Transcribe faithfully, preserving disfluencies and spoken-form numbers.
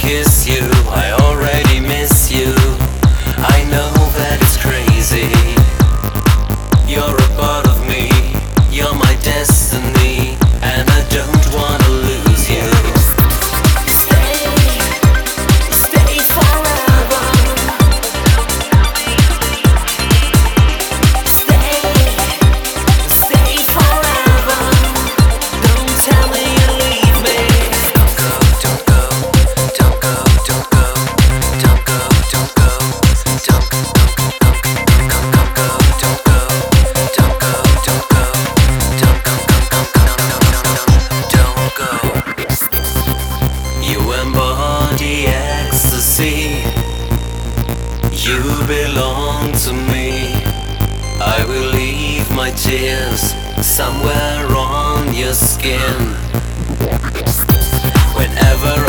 kiss you, I already miss you. I know that it's crazy. You're a part of me, you're my destiny, and I don't wanna lose you. Stay, stay forever. Stay, stay forever. Don't tell me you leave me. Don't go, don't go, don't go, don't go, don't go, don't go, don't go, don't go, don't go, don't go, don't go, don't go, don't go. You embody ecstasy. You belong to me. I will leave my tears somewhere on your skin. Whenever